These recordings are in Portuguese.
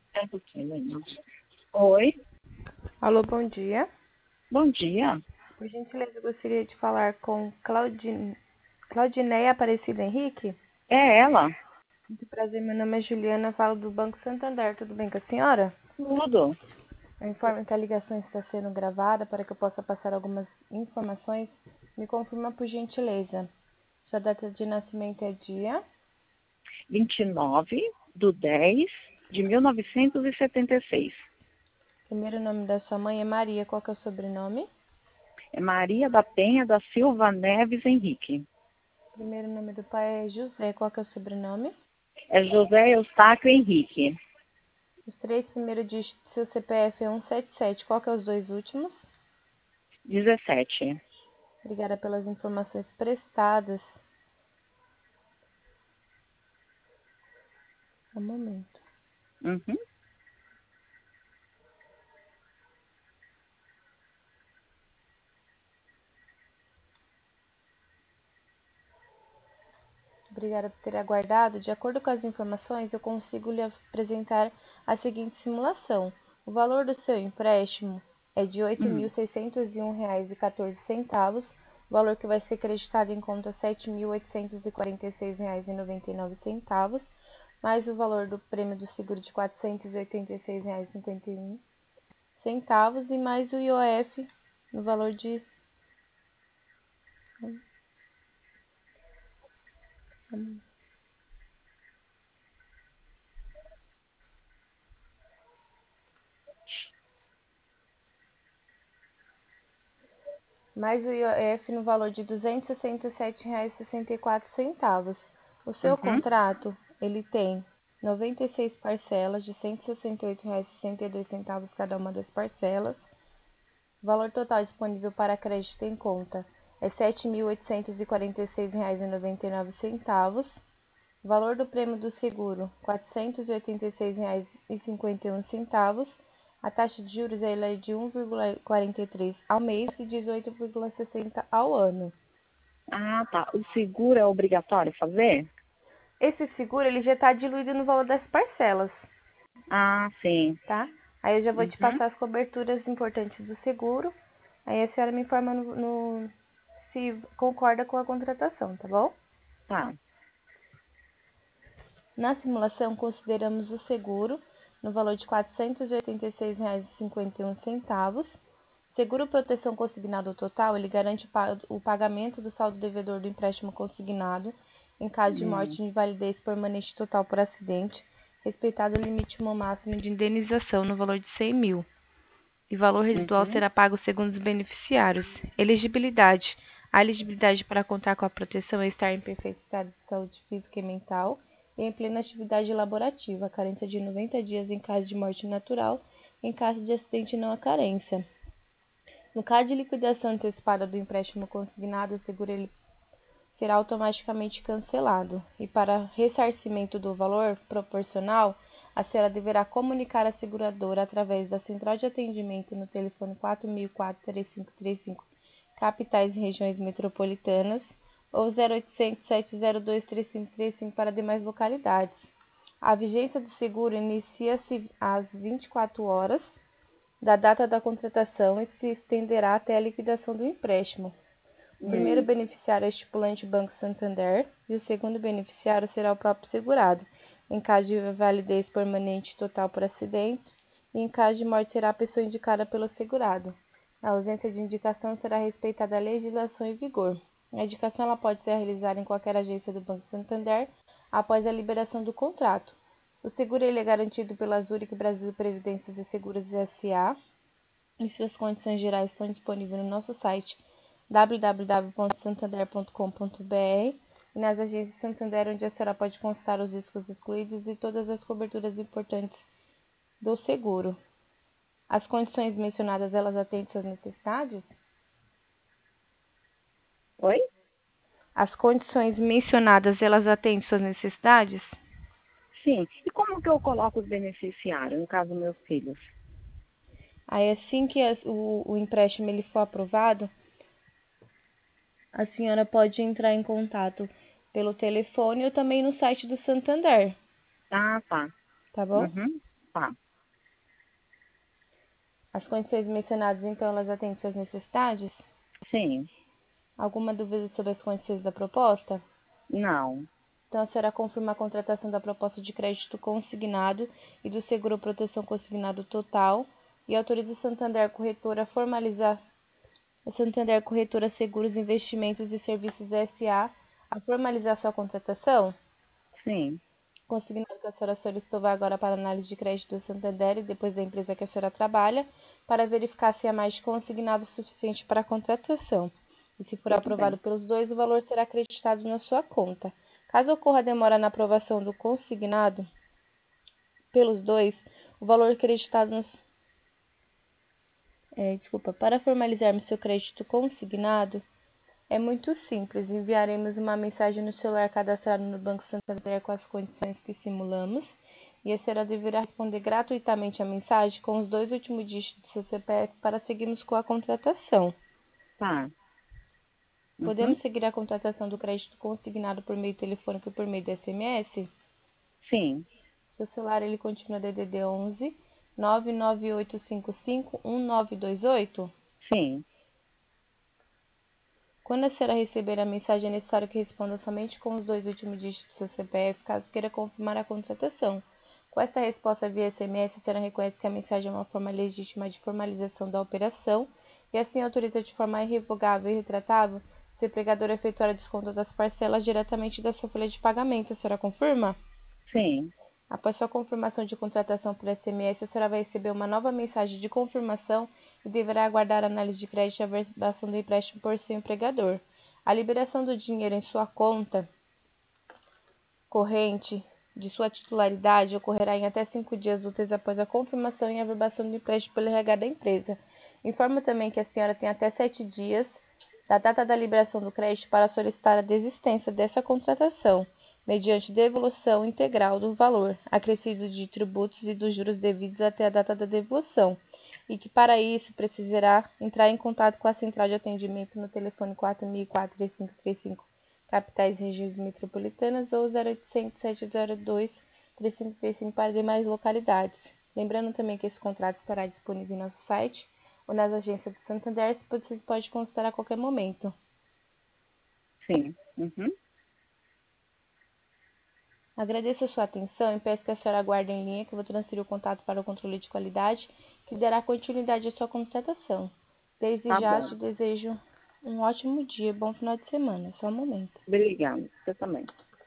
É um pouquinho, Helena. Oi, Alô, bom dia. bom dia. Por gentileza, eu gostaria de falar com Claudineia Aparecida Henrique. É ela? Muito prazer, meu nome é Juliana, falo do Banco Santander. Tudo bem com a senhora? Tudo. Eu informo que a ligação está sendo gravada para que eu possa passar algumas informações. Me confirma, por gentileza. Sua data de nascimento é dia? 29/10/1976. Primeiro nome da sua mãe é Maria. Qual que é o sobrenome? É Maria da Penha da Silva Neves Henrique. Primeiro nome do pai é José. Qual que é o sobrenome? É José Eustáquio Henrique. Os três primeiros dígitos do seu CPF é 177. Qual que é os dois últimos? 17. Obrigada pelas informações prestadas. Um momento. Uhum. Obrigada por ter aguardado. De acordo com as informações, eu consigo lhe apresentar a seguinte simulação. O valor do seu empréstimo é de R$ Hum. 8.601,14. O valor que vai ser creditado em conta é R$ 7.846,99, mais o valor do prêmio do seguro de R$ 486,51 e mais o IOF no valor de mais o IOF no valor de R$ 267,64. O seu Uhum. contrato, ele tem 96 parcelas de R$ 168,62 cada uma das parcelas. O valor total disponível para crédito em conta é R$ 7.846,99. O valor do prêmio do seguro, R$ 486,51. A taxa de juros ela é de 1,43 ao mês e 18,60 ao ano. Ah, tá. O seguro é obrigatório fazer? Esse seguro ele já está diluído no valor das parcelas, Ah, sim. tá? Aí eu já vou te Uhum. passar as coberturas importantes do seguro. Aí a senhora me informa se concorda com a contratação, tá bom? Tá. Na simulação, consideramos o seguro no valor de R$ 486,51. Seguro proteção consignado total, ele garante o pagamento do saldo devedor do empréstimo consignado em caso de morte Hum. ou invalidez permanente total por acidente, respeitado o limite máximo de indenização no valor de 100 mil. E valor residual Uhum. será pago segundo os beneficiários. Elegibilidade. A elegibilidade para contar com a proteção é estar em perfeito estado de saúde física e mental e em plena atividade laborativa, a carência de 90 dias em caso de morte natural, em caso de acidente não há carência. No caso de liquidação antecipada do empréstimo consignado, o seguro ele será automaticamente cancelado. E para ressarcimento do valor proporcional, a senhora deverá comunicar à seguradora através da central de atendimento no telefone 4004-3535, capitais e regiões metropolitanas, ou 0800 702 3535 para demais localidades. A vigência do seguro inicia-se às 24 horas da data da contratação e se estenderá até a liquidação do empréstimo. O primeiro Hum. beneficiário é o estipulante Banco Santander e o segundo beneficiário será o próprio segurado, em caso de validez permanente total por acidente, e em caso de morte será a pessoa indicada pelo segurado. A ausência de indicação será respeitada a legislação em vigor. A indicação ela pode ser realizada em qualquer agência do Banco Santander após a liberação do contrato. O seguro ele é garantido pela Zurich Brasil Previdências e Seguros S.A. e suas condições gerais estão disponíveis no nosso site www.santander.com.br e nas agências Santander, onde a senhora pode consultar os riscos excluídos e todas as coberturas importantes do seguro. As condições mencionadas, elas atendem suas necessidades? Oi? As condições mencionadas, elas atendem suas necessidades? Sim. E como que eu coloco os beneficiários, no caso, meus filhos? Aí, assim que o empréstimo ele for aprovado, a senhora pode entrar em contato pelo telefone ou também no site do Santander, Ah, tá. tá bom? Uhum. Tá. As condições mencionadas, então, elas atendem suas necessidades? Sim. Alguma dúvida sobre as condições da proposta? Não. Então, a senhora confirma a contratação da proposta de crédito consignado e do seguro proteção consignado total e autoriza o Santander Corretora a formalizar a Santander Corretora Seguros, Investimentos e Serviços S.A. a formalizar sua contratação? Sim. Consignado que a senhora solicitou vai agora para a análise de crédito do Santander e depois da empresa que a senhora trabalha, para verificar se há mais de consignado suficiente para a contratação. E se for Tudo aprovado bem. pelos dois, o valor será acreditado na sua conta. Caso ocorra demora na aprovação do consignado pelos dois, o valor acreditado para formalizarmos seu crédito consignado, é muito simples. Enviaremos uma mensagem no celular cadastrado no Banco Santander com as condições que simulamos e a senhora deverá responder gratuitamente a mensagem com os 2 últimos dígitos do seu CPF para seguirmos com a contratação. Tá. Podemos seguir a contratação do crédito consignado por meio telefônico e por meio de SMS? Sim. Seu celular ele continua DDD 11 99855 1928? Sim. Quando a senhora receber a mensagem, é necessário que responda somente com os 2 últimos dígitos do seu CPF, caso queira confirmar a contratação. Com essa resposta via SMS, a senhora reconhece que a mensagem é uma forma legítima de formalização da operação e assim autoriza de forma irrevogável e retratável o seu empregador a efetuar o desconto das parcelas diretamente da sua folha de pagamento. A senhora confirma? Sim. Após sua confirmação de contratação por SMS, a senhora vai receber uma nova mensagem de confirmação e deverá aguardar a análise de crédito e a verbação do empréstimo por seu empregador. A liberação do dinheiro em sua conta corrente de sua titularidade ocorrerá em até 5 dias úteis após a confirmação e a verbação do empréstimo pelo RH da empresa. Informo também que a senhora tem até 7 dias da data da liberação do crédito para solicitar a desistência dessa contratação, mediante devolução integral do valor acrescido de tributos e dos juros devidos até a data da devolução, e que para isso precisará entrar em contato com a central de atendimento no telefone 4004-3535, capitais e regiões metropolitanas, ou 0800 702 3535 para demais localidades. Lembrando também que esse contrato estará disponível em nosso site ou nas agências do Santander, você pode consultar a qualquer momento. Sim. Agradeço a sua atenção e peço que a senhora aguarde em linha que eu vou transferir o contato para o controle de qualidade, que dará continuidade à sua contratação. Desde Tá já bom. te desejo um ótimo dia, bom final de semana. Só um momento. Obrigada. Você também.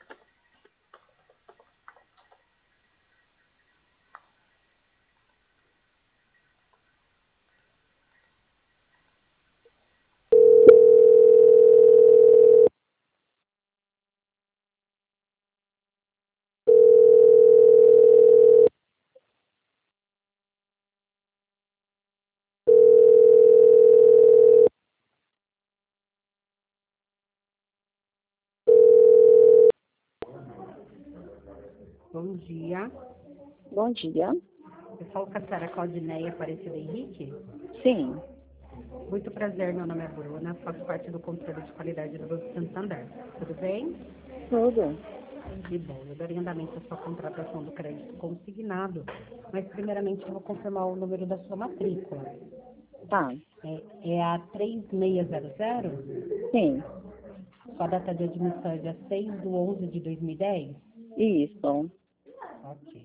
Bom dia. Bom dia. Eu falo com a senhora Claudineia Aparecida Henrique. Sim. Muito prazer, meu nome é Bruna, faço parte do controle de qualidade do Banco Santander. Tudo bem? Tudo. Que bom. Eu darei andamento à sua contratação do crédito consignado, mas primeiramente eu vou confirmar o número da sua matrícula. Tá. É a 3600? Sim. Sua data de admissão é dia 6/11/2010? Isso. Ok.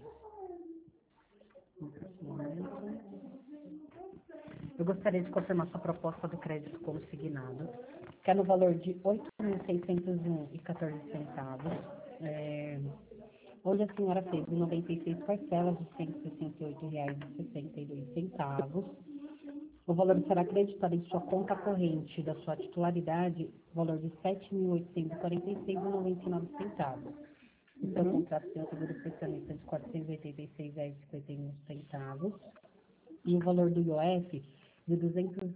Eu gostaria de confirmar sua proposta do crédito consignado, que é no valor de R$ 8.601,14, onde a senhora fez em 96 parcelas de R$ 168,62. O valor será acreditado em sua conta corrente da sua titularidade, valor de R$ 7.846,99. O seu contrato tem um seguro especialista de R$ 486,51. E o valor do IOF de R$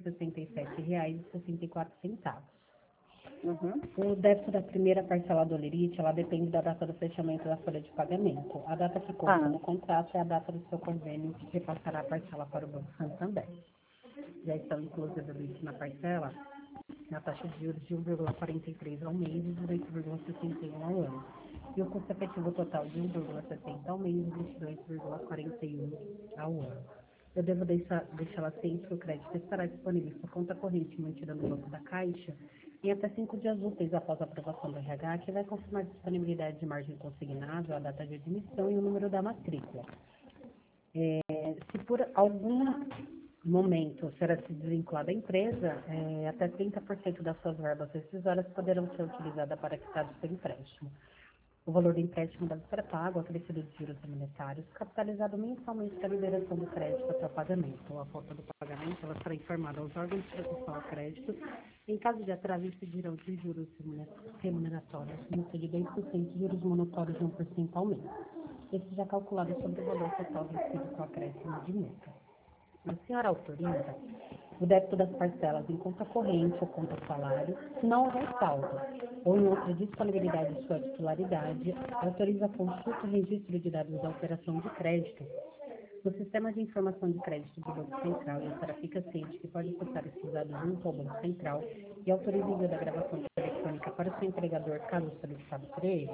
267,64. O débito da primeira parcela do Olerite, ela depende da data do fechamento da folha de pagamento. A data que consta no contrato é a data do seu convênio, que repassará a parcela para o Banco Santander. Já estão inclusas na parcela na taxa de juros de 1,43 ao mês e de 8,61 ao ano. e o custo efetivo total de 1,60 ao mês e 22,41 ao ano. Eu devo deixá-la ciente que o crédito estará disponível em sua conta corrente mantida no Banco da Caixa em até 5 dias úteis após a aprovação do RH, que vai confirmar a disponibilidade de margem consignável, a data de admissão e o número da matrícula. Se por algum momento será se desvinculada da empresa, até 30% das suas verbas rescisórias poderão ser utilizadas para quitar do seu empréstimo. O valor do empréstimo deve ser pago, acrescido de juros monetários, capitalizado mensalmente da liberação do crédito até o pagamento. A falta do pagamento ela será informada aos órgãos de execução ao crédito. Em caso de atraso, incidirão de juros remuneratórios, multa de 2% e juros monotórios de 1% ao mês. Esse já calculado sobre o valor total vencido com acréscimo de multa. A senhora autoriza o débito das parcelas em conta corrente ou conta salário, se não houver saldo, ou em outra disponibilidade de sua titularidade, autoriza a consulta e registro de dados da operação de crédito no Sistema de Informação de Crédito do Banco Central, e a senhora fica ciente que pode acessar esses dados junto ao Banco Central e autoriza o envio da gravação eletrônica para o seu empregador, caso solicitado por ele?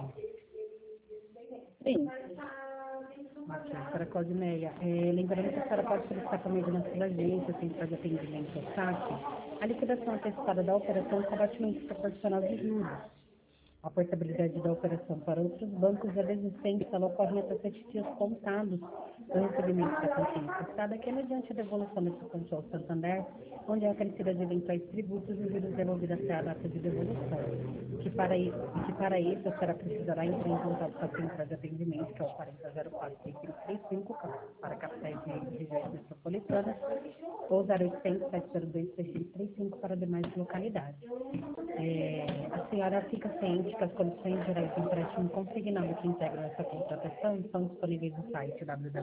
Sim. Ok, doutora Claudineia, lembrando que a senhora pode solicitar por meio da nossa agência, central de atendimento ao SAC, a liquidação antecipada da operação com abatimento proporcional de juros. A portabilidade da operação para outros bancos e a desistência ela ocorre até 7 dias contados do recebimento da quantia emprestada, que é mediante a devolução desse conto ao Santander, onde é acrescida de eventuais tributos e juros devolvidos até a data de devolução. Que para isso a senhora precisará entrar em contato com a central de atendimento, que é o 4004-6535, para capitais de regiões metropolitanas, ou 0800-702-6535 para demais localidades. A senhora fica ciente que as condições gerais do empréstimo consignado que integram essa contratação estão disponíveis no site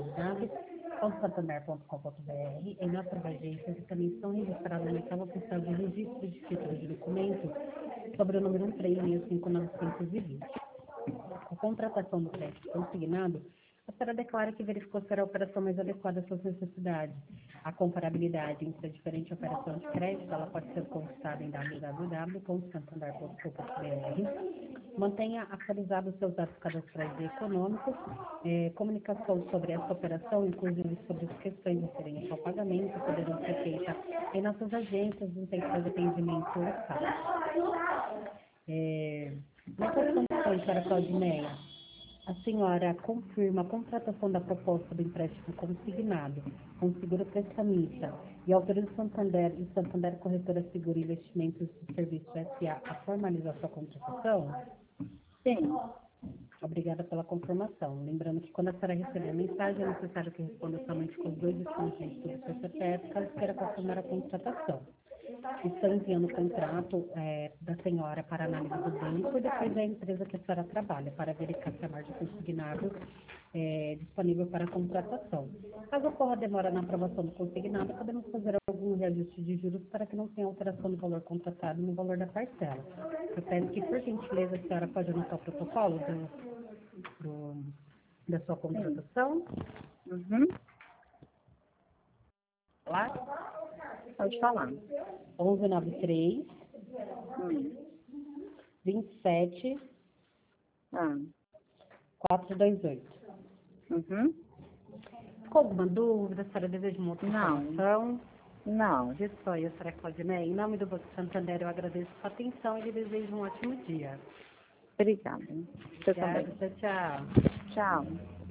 www.santander.com.br, em nossas agências, e também estão registradas na sala oficial de registro de títulos de documentos sobre o número 1365920. A contratação do crédito consignado, a senhora declara que verificou ser a operação mais adequada às suas necessidades. A comparabilidade entre a diferente operação de crédito, ela pode ser consultada em www.santander.com.br. Mantenha atualizados seus dados cadastrais e econômicos, comunicação sobre essa operação, inclusive sobre as questões referentes ao pagamento, poderão ser feitas em nossas agências e centros de atendimento locais. Nessas condições, senhora Claudineia, a senhora confirma a contratação da proposta do empréstimo consignado com seguro prestamista e autoriza o Santander e Santander Corretora Seguro Investimentos de Serviço S.A. a formalizar sua contratação? Sim. Obrigada pela confirmação. Lembrando que quando a senhora receber a mensagem, é necessário que responda somente com os 2 últimos dígitos do seu CPF, caso queira confirmar a contratação. Estou enviando o contrato da senhora para análise do banco e depois a empresa que a senhora trabalha para verificar se a margem consignado é disponível para a contratação. Caso ocorra demora na aprovação do consignado, podemos fazer algum reajuste de juros para que não tenha alteração do valor contratado no valor da parcela. Eu peço que, por gentileza, a senhora pode anotar o protocolo da sua contratação. Uhum. Lá? Pode falar. 1193 Hum. 27 Ah. 428. Uhum. Ficou alguma dúvida? A senhora deseja uma outra informação? Não. Isso aí, a senhora Claudineia. Em nome do Banco Santander, eu agradeço a sua atenção e lhe desejo um ótimo dia. Obrigada. Você Obrigada, também. tchau. Tchau.